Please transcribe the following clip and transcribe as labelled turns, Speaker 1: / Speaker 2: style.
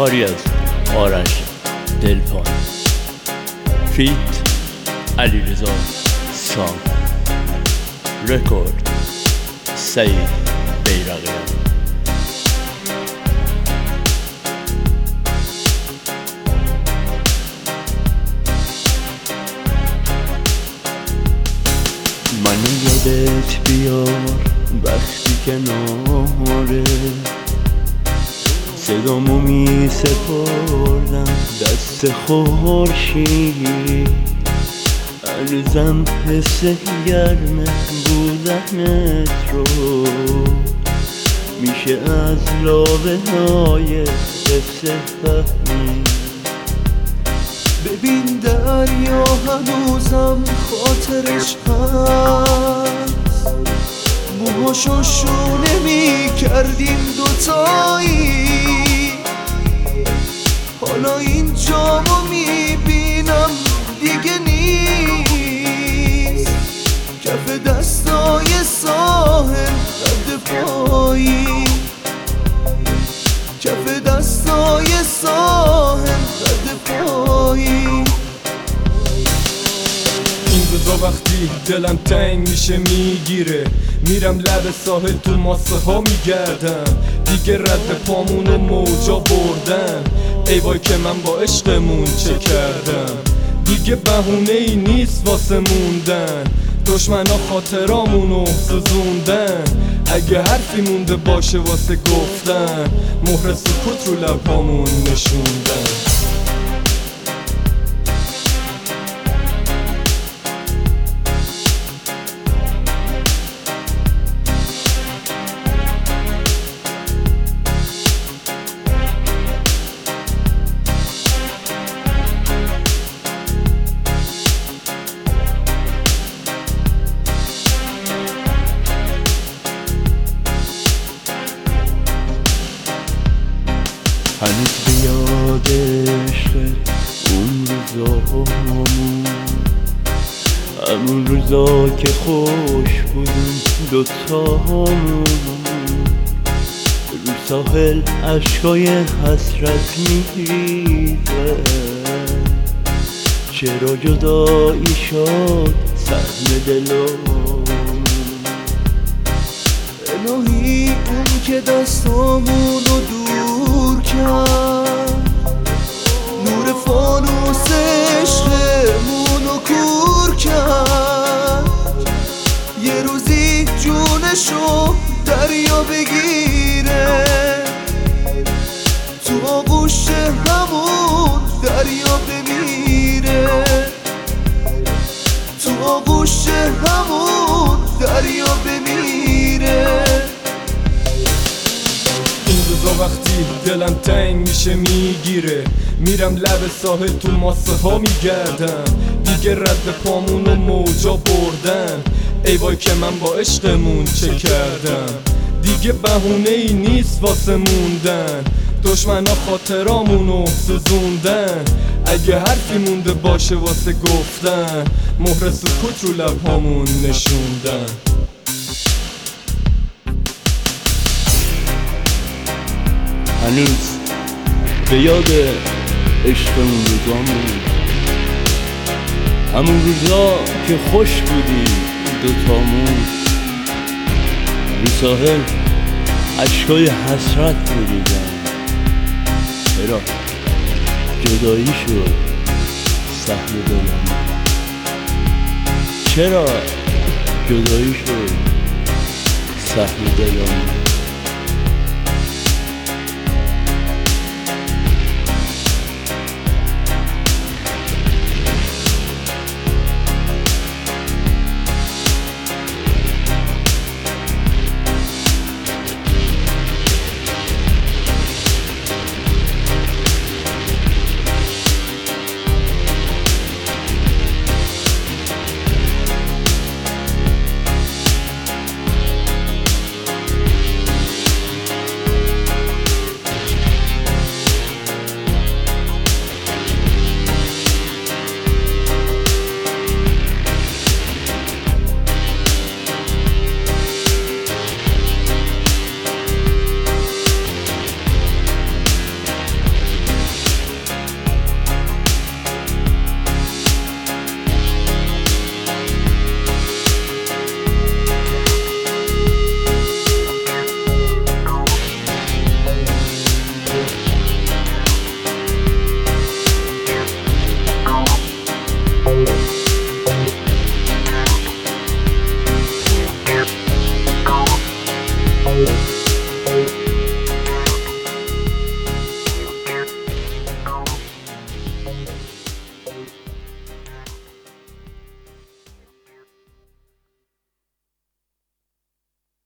Speaker 1: کاری از آرش دلپان، فیت علیرضا سام، رکورد سعید بیرقیان. منو یادت بیار وقتی که نهاره صدامو می سپردم دست خورشید، هنوزم حس گرم بودنت رو میشه از لابه های قصه فهمید.
Speaker 2: ببین دریا هنوزم خاطرش هست، موهاشو شونه می کردیم دوتایی، حالا اینجامو می بینم دیگه نیست، کف دستای ساحل رد پایی، کف دستای ساحل رد پایی.
Speaker 3: این روزا وقتی دلم تنگ میشه میگیره، میرم لب ساحل تو ماسه ها میگردم، دیگه رد پامونو موجا بردن، ای وای که من با عشقمون چه کردم، دیگه بهونه ای نیست واسه موندن، دشمنا خاطرامونو سوزوندن، اگه حرفی مونده باشه واسه گفتن، مهر سکوت رو لبامون نشوندن.
Speaker 1: هنوز به یاد عشقت اون روزامون، همون روزا که خوش بودیم دوتامون، رو ساحل عشقای حسرت میریزه، چرا جدایی شد سهم دلامون.
Speaker 2: الهی اون که دستامونو دور کرد، نور فانوس عشقمونو کور کرد، یه روزی جونشو دریا بگیره، تو آغوش همون دریا بمیره، تو آغوش همون دریا بمیره.
Speaker 3: این روزا وقتی دلم تنگ میشه میگیره، میرم لب ساحل تو ماسه ها میگردم، دیگه رد پامونو موجا بردن، ای وای که من با عشقمون چه کردم، دیگه بهونه ای نیست واسه موندن، دشمنا خاطرامونو سوزوندن، اگه حرفی مونده باشه واسه گفتن، مهر سکوت رو لبامون نشوندن.
Speaker 1: هنوز به یاد عشق اون روزامون، همون روزا که خوش بودیم دوتامون، رو ساحل عشقای حسرت بریدن، چرا جدایی شد سهم دلم، چرا جدایی شد سهم دلم.